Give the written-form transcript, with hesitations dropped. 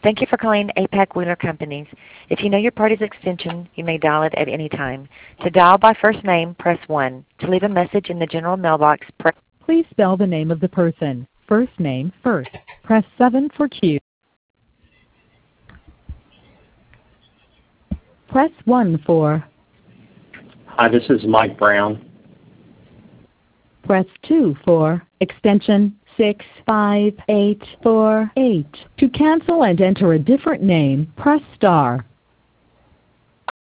Thank you for calling APAC Wheeler Companies. If you know your party's extension, you may dial it at any time. To dial by first name, press 1. To leave a message in the general mailbox, press... Please spell the name of the person. First name first. Press 7 for Q. Press 1 for... Hi, this is Mike Brown. Press 2 for extension 65848. To cancel and enter a different name, press star.